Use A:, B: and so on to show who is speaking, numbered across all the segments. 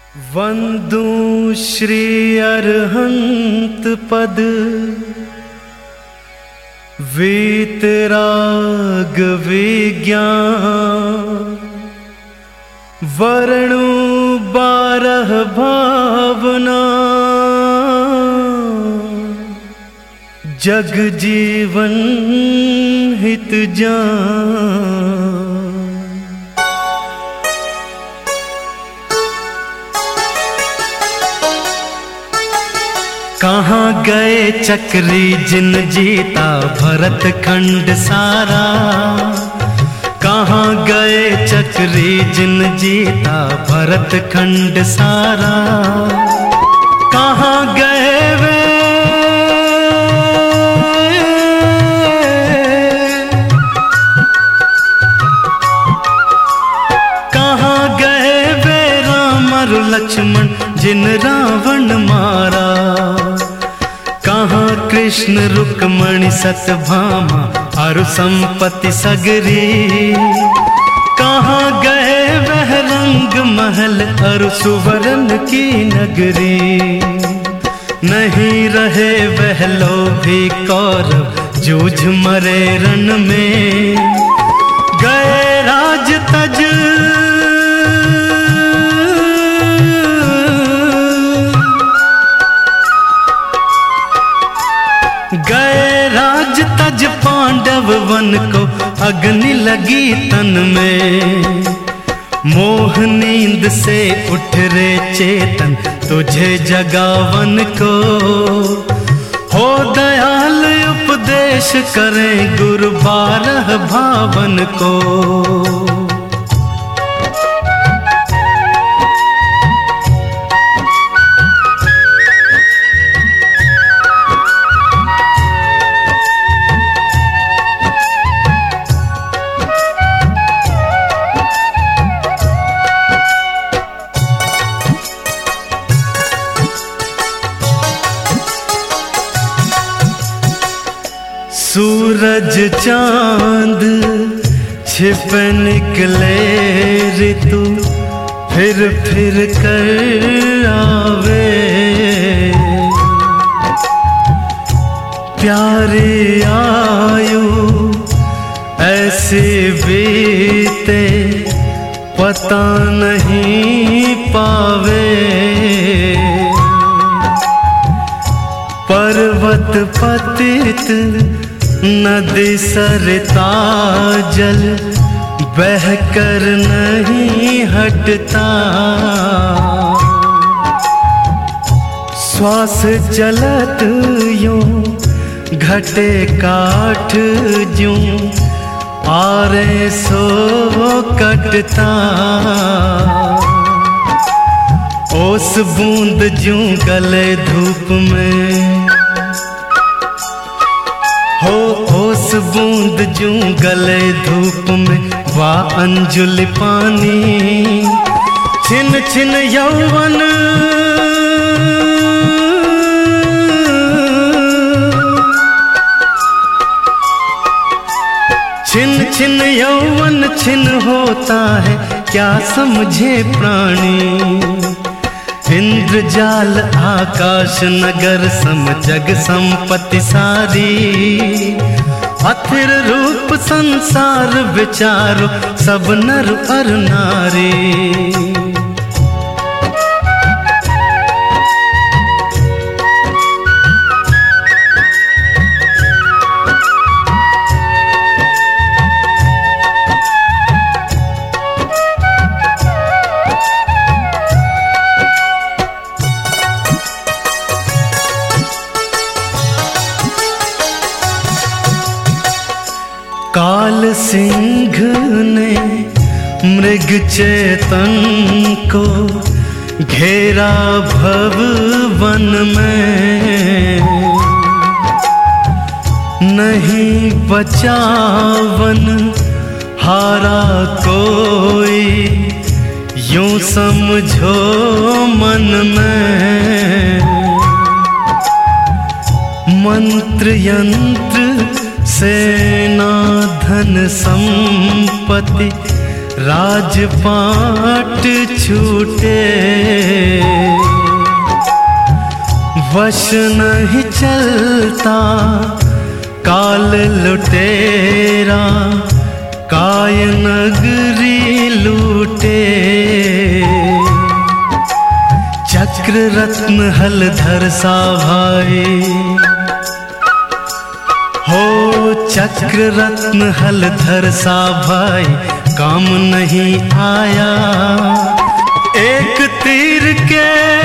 A: वंदू श्री अरहंत पद वीतराग विज्ञान वर्णु 12 भावना जग जीवन हित जान। कहाँ गए चक्री जिन जीता भरत खंड सारा। कहाँ गए चक्री जिन जीता भरत खंड सारा। कहाँ गए वे कहाँ गए वे राम और लक्ष्मण जिन रावण मारा। कहाँ कृष्ण रुक्मणी सत्यभामा और संपत्ति सगरी। कहाँ गए वह रंग महल और सुवर्ण की नगरी। नहीं रहे वह लोभी कौरव जूझ मरे रण में। गए राज तज गए राज तज पांडव वन को अग्नि लगी तन में। मोह नींद से उठ रे चेतन तुझे जगावन को। हो दयाल उपदेश करें गुरु 12 भावन को। सूरज चांद छिप निकले ऋतु फिर कर आवे। प्यारी आयु ऐसे बीते पता नहीं पावे। पर्वत पतित नदी सरता जल बहकर नहीं हटता। श्वास चलत यूं घटे काठ ज्यों आरे सो कटता। ओस बूंद ज्यों गले धूप में हो। ओस बूंद ज्यों गले धूप में वा अंजुलि पानी। छिन छिन यौवन छिन छिन यौवन छिन होता है क्या समझे प्राणी। इंद्रजाल आकाश नगर सम जग संपत्ति सारी। अथिर रूप संसार विचारो सब नर और नारी। काल सिंह ने मृग चेतन को घेरा भव वन में। नहीं बचावन हारा कोई यूं समझो मन में। मंत्र यंत्र सेना धन संपत्ति राजपाट छूटे। वश नहीं चलता काल लुटेरा, काय नगरी लूटे। चक्र रत्न हलधर सा भाई हो, चक्र रत्न हलधर सा भाई काम नहीं आया। एक तीर के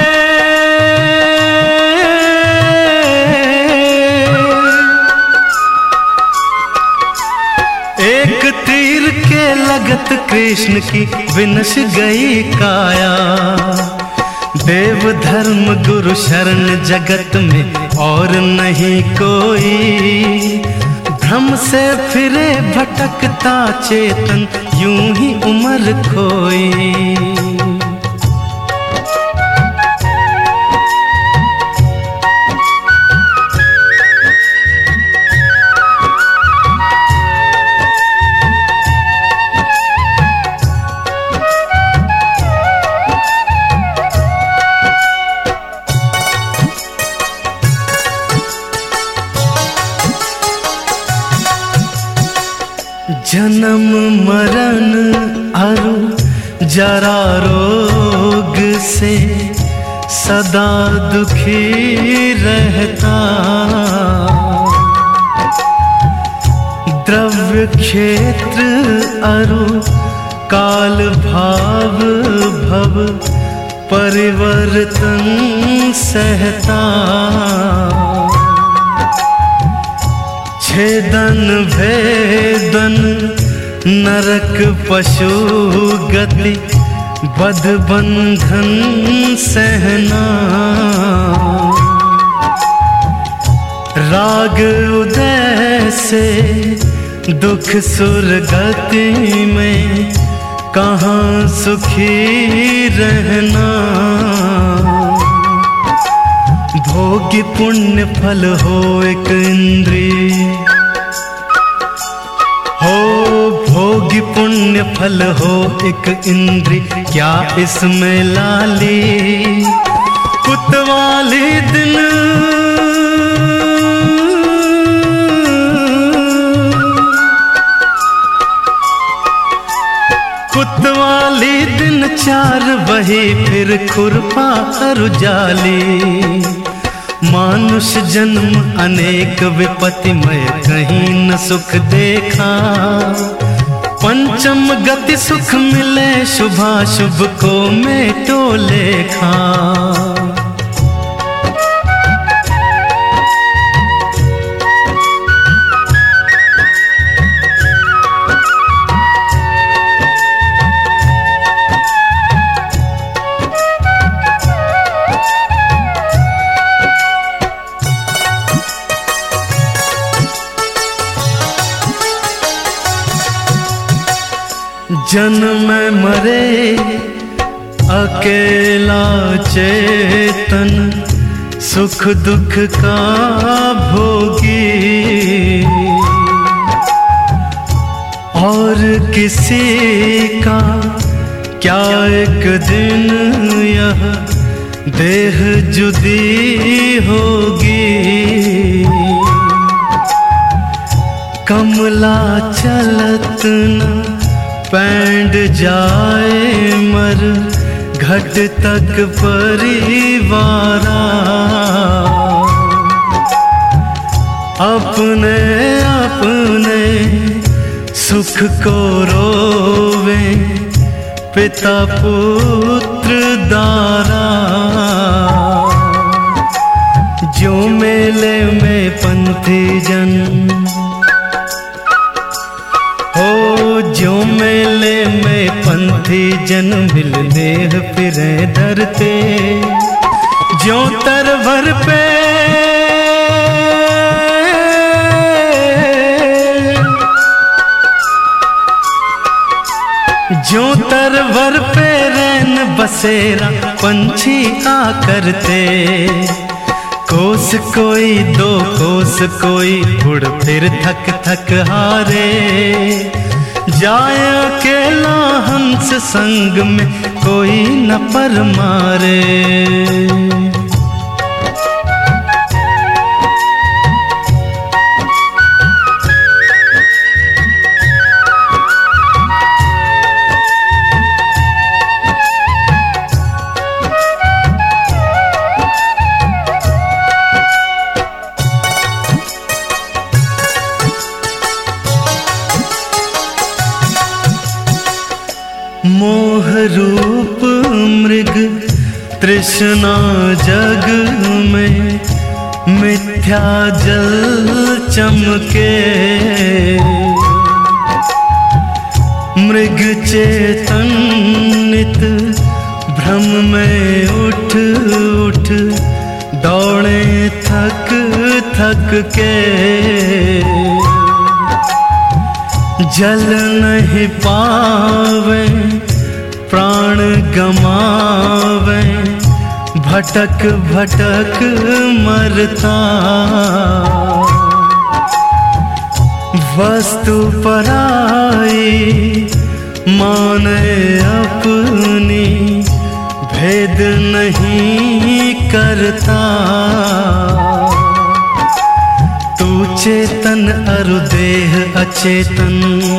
A: लगत कृष्ण की विनश गई काया। देव धर्म गुरु शरण जगत में और नहीं कोई। भ्रम से फिरे भटकता चेतन यूं ही उम्र खोई। जन्म मरण अरु जरा रोग से सदा दुखी रहता। द्रव्य क्षेत्र अरु काल भाव भव परिवर्तन सहता। छेदन भेदन नरक पशु गति बध बंधन सहना। राग उदय से दुख सुरगति में कहाँ सुखी रहना। भोगी पुण्य फल हो एक इंद्रिय हो, भोगी पुण्य फल हो एक इंद्री। क्या इसमें लाली कुतवाली दिन कुतवाली दिन चार बही फिर खुरपा रुजाली। मानुष जन्म अनेक विपत्तिमय कहीं न सुख देखा। पंचम गति सुख मिले शुभाशुभ को मेटो लेखा। जन्म मरे अकेला चेतन सुख दुख का भोगी। और किसी का क्या एक दिन यह देह जुदी होगी। कमला चलत न पैंड जाए मर घट तक परिवारा। अपने अपने सुख को रोवे पिता पुत्र दारा। जो मेले में पंथी जन हो, जो मेले में पंथी जन मिलने फिरे डरते। जो तरवर पे जो तरवर पे रैन बसेरा पंछी आ करते। कोस कोई दो कोस कोई उड़ फिर थक थक हारे। जाए अकेला हंस संग में कोई न पर मारे। तृष्णा जग में मिथ्या जल चमके, मृग चेतनित भ्रम में उठ उठ दौड़े थक थक के, जल नहीं पावे प्राण गमावे, भटक भटक मरता। वस्तु पराई माने अपनी, भेद नहीं करता। तू चेतन अरु देह अचेतन,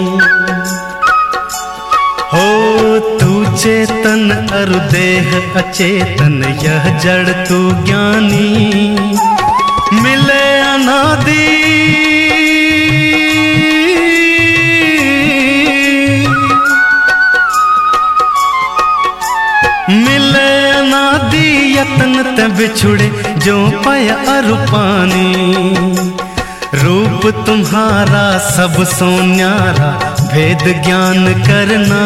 A: हो तू चेतन अरु देह अचेतन, यह जड़ तू ज्ञानी मिले अनादि। मिले अनादि यतन ते बिछुड़े, जो पाया अरु पानी। रूप तुम्हारा सब सो न्यारा, भेद ज्ञान करना।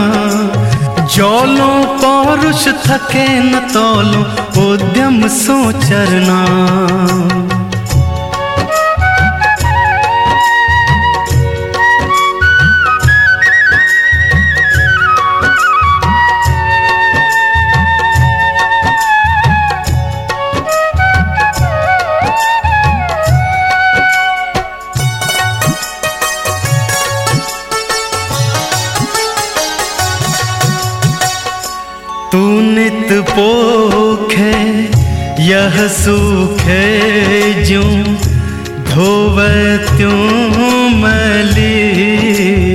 A: जौलो पौरुष थके न तौलो, उद्यम सो चरना। तू नित पोखे यह सूखे, ज्यों धोवे त्यों मैली।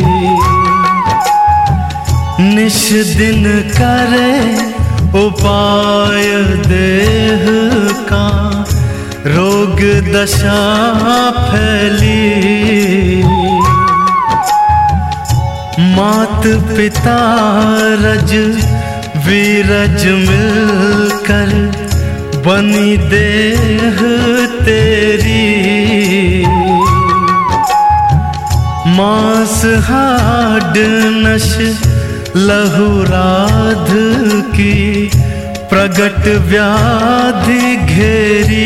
A: निश दिन करे उपाय देह का, रोग दशा फैली। मात पिता रज वीरज मिलकर, बनी देह तेरी। मांस हाड नश लहू राध की, प्रगट व्याधि घेरी।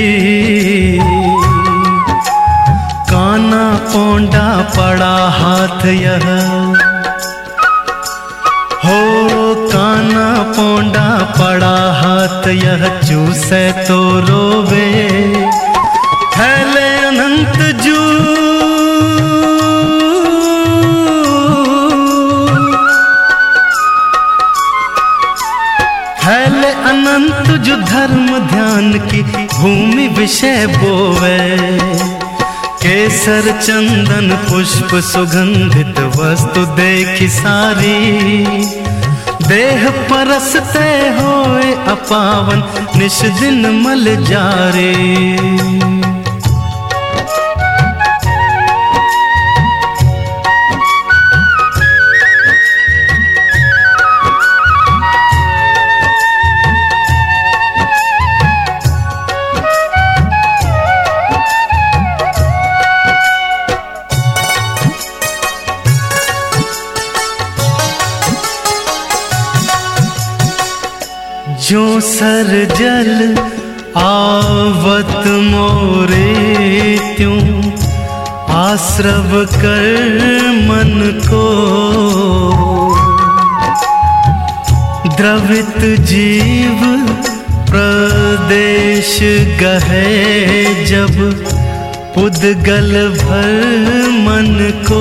A: काना पौंडा पड़ा हाथ यह, हो काना पौंडा पड़ा हाथ यह, चूसे तो रोवे फैले अनंत जू। फैले अनंत जो धर्म ध्यान की भूमि विषय बोवे। केसर चंदन पुष्प सुगंधित वस्तु देखी सारी, देह परसते होए अपावन, निश दिन मल जारे। जो सर जल आवत मोरे, त्यों आश्रव कर मन को। द्रवित जीव प्रदेश गहे, जब पुद्गल भर मन को।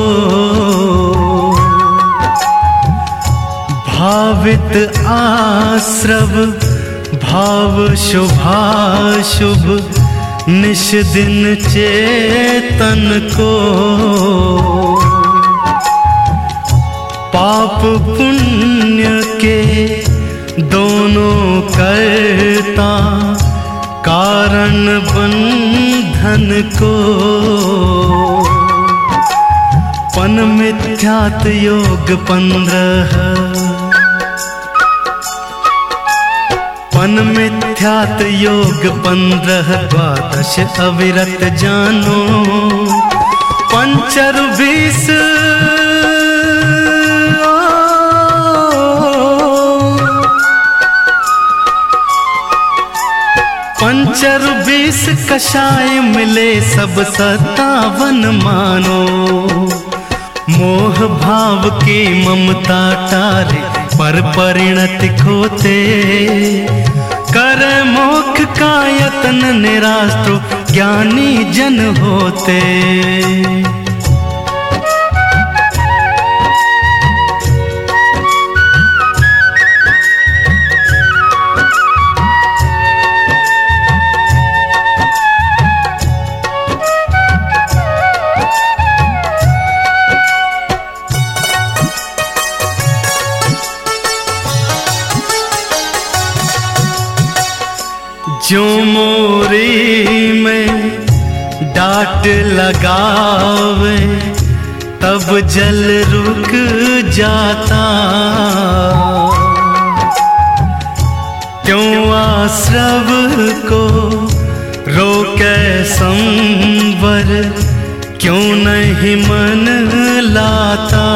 A: भावित आश्रव भाव शुभाशुभ, निश दिन चेतन को। पाप पुण्य के दोनों करता, कारण बंधन को। पन मिथ्यात योग 15, मन मिथ्यात योग 15 द्वादश अविरत जानो, पंचर 20 पंचर 20 कषाय मिले सब 57 मानो। मोह भाव की ममता टारे पर परिणति खोते, कर मोक्ष का यत्न निराश ज्ञानी जन होते। जो मोरी में डांट लगावे, तब जल रुक जाता। क्यों आश्रव को रोके संवर, क्यों नहीं मन लाता।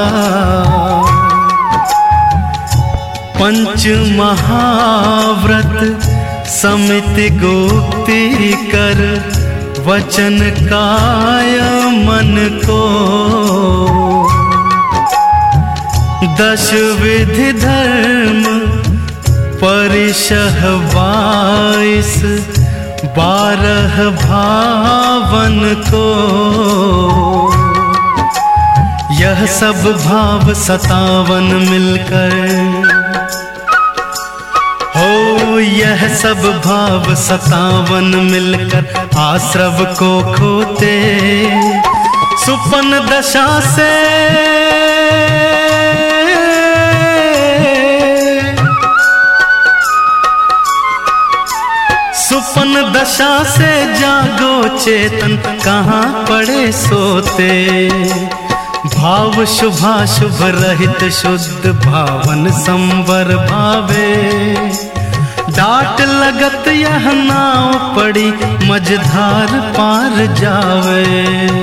A: पंच महाव्रत समिति गुप्ति कर, वचन काय मन को। 10 विधि धर्म परिशह 22, 12 भावन को। यह सब भाव 57 मिलकर, यह सब भाव 57 मिलकर आश्रव को खोते। सुपन दशा से सुपन दशा से जागो चेतन, कहाँ पड़े सोते। भाव शुभाशुभ रहित शुद्ध भावन संवर भावे। डांट लगत यह नाव पड़ी, मझधार पार जावे।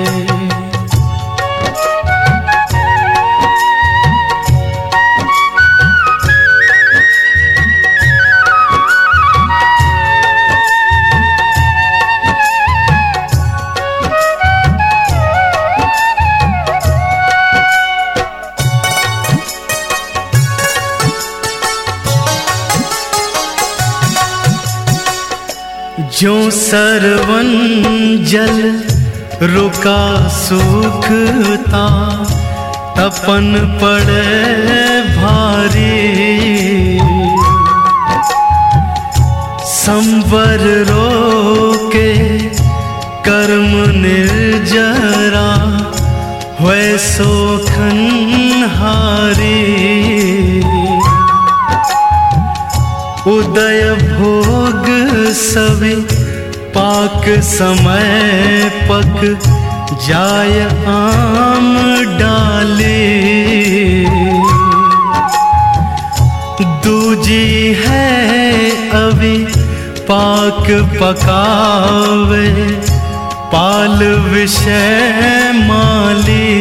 A: जो सरवन जल रुका सूखता, तपन पड़े भारी। संवर रोके कर्म निर्जरा, हुए सोखन हारी। उदय भोग सभी पाक समय पक, जाय आम डाली। दूजी है अभी पाक पकावे, पाल विषय माली।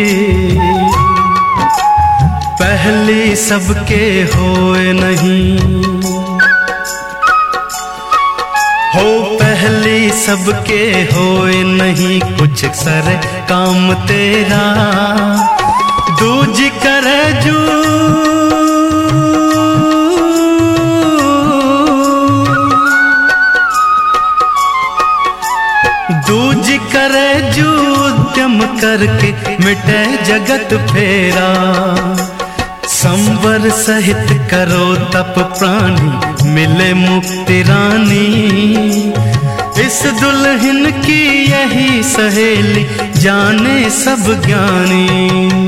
A: पहली सबके होए नहीं, हो पहली सबके होए नहीं, कुछ सर काम तेरा। दूज करे जू दूज करे जू उद्यम करके, मिटे जगत फेरा। संवर सहित करो तप प्राणी, मिले मुक्ति रानी। इस दुल्हन की यही सहेली, जाने सब ज्ञानी।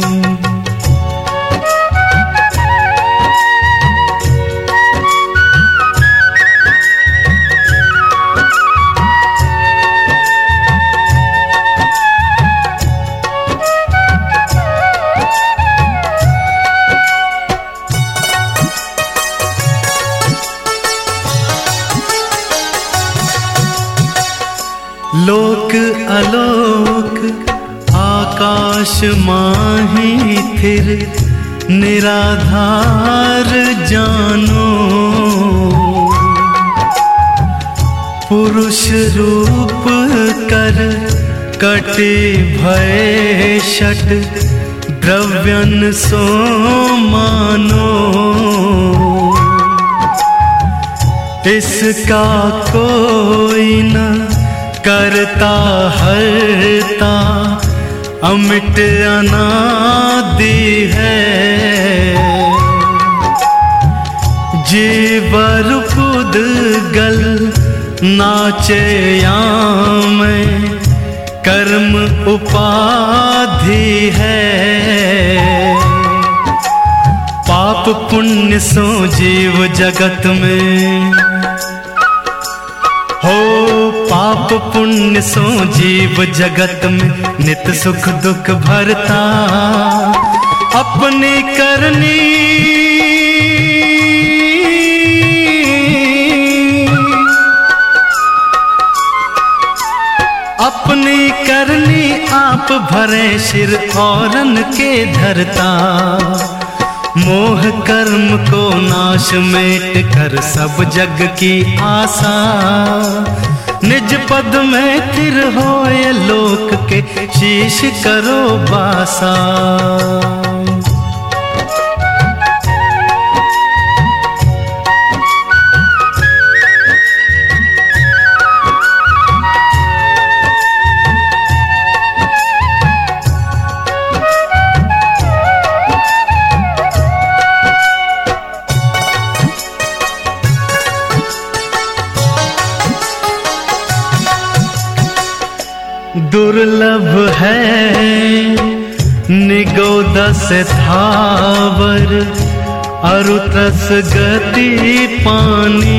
A: लोक आलोक आकाश माही थिर निराधार जानो। पुरुष रूप कर कटे भय शट द्रव्यन सो मानो। इसका कोई न करता हरता अमिट अनादि है। जीवर पुद्गल नाचे में कर्म उपाधि है। पाप पुण्य सो जीव जगत में हो। पाप पुण्य सो जीव जगत में नित सुख दुख भरता। अपनी करनी अपनी करनी आप भरे सिर औरन के धरता। मोह कर्म को नाश मेट कर सब जग की आशा। निज पद में थिर होए लोक के शीश करो बासा। दुर्लभ है निगोदस थावर अरुतस गति पानी।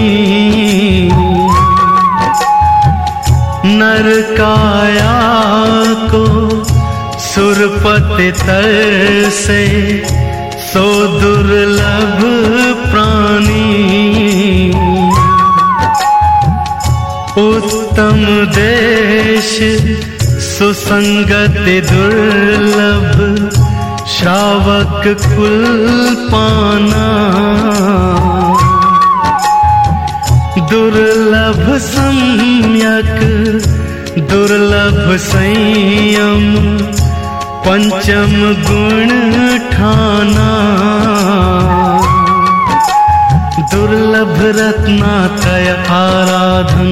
A: नर काया को सुरपति तर से सो दुर्लभ प्राणी। उत्तम देश सुसंगति दुर्लभ श्रावक कुल पाना। दुर्लभ सम्यक दुर्लभ संयम पंचम गुण ठाना। दुर्लभ रत्नात्रय आराधन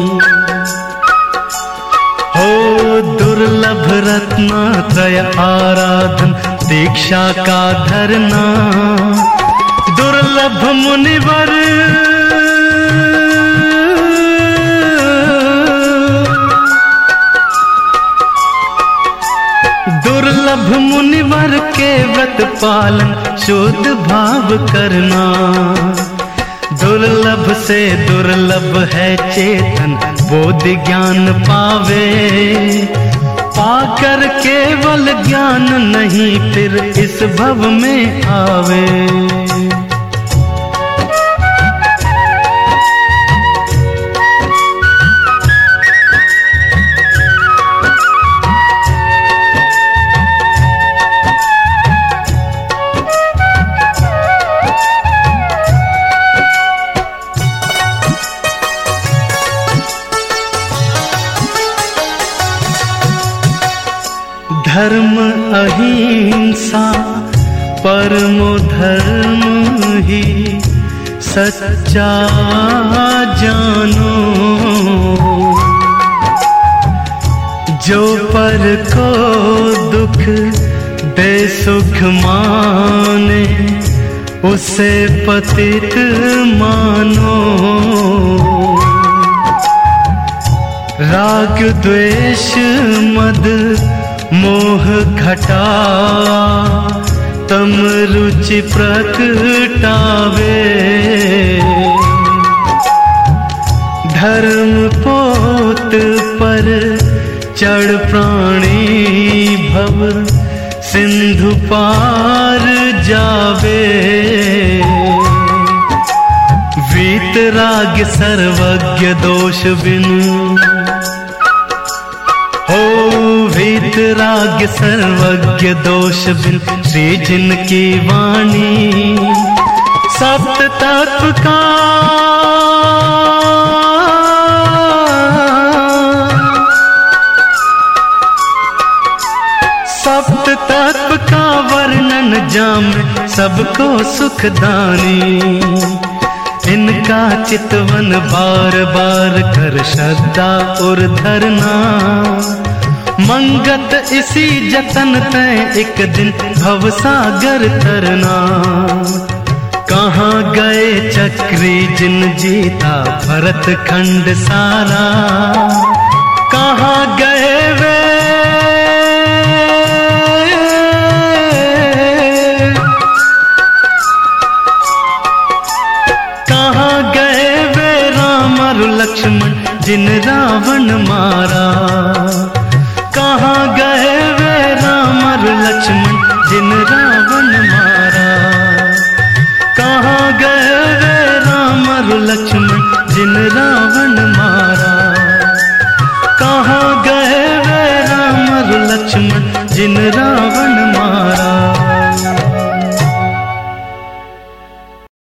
A: हो। दुर्लभ रत्नात्रय आराधन दीक्षा का धरना। दुर्लभ मुनिवर दुर्लभ मुनिवर के व्रत पालन शुद्ध भाव करना। दुर्लभ से दुर्लभ है चेतन बोधि ज्ञान पावे। पाकर केवल ज्ञान नहीं फिर इस भव में आवे। धर्म अहिंसा परमो धर्म ही सच्चा जानो। जो पर को दुख दे सुख माने उसे पतित मानो। राग द्वेष मद मोह घटा तम रुचि प्रकटावे। धर्म पोत पर चढ़ प्राणी भव सिंधु पार जावे। वीतराग सर्वज्ञ दोष बिनु वीतराग सर्वज्ञ दोष बिन श्री जिनकी वाणी। सप्त तत्व का सप्त तत्व का वर्णन जामे सबको सुखदानी। इनका चितवन बार बार कर श्रद्धा और धरना। मंगत इसी जतन तय एक दिन भवसागर तरना। कहाँ गए चक्री जिन जीता भरत खंड सारा। कहाँ गए वे लक्ष्मण जिन रावण मारा।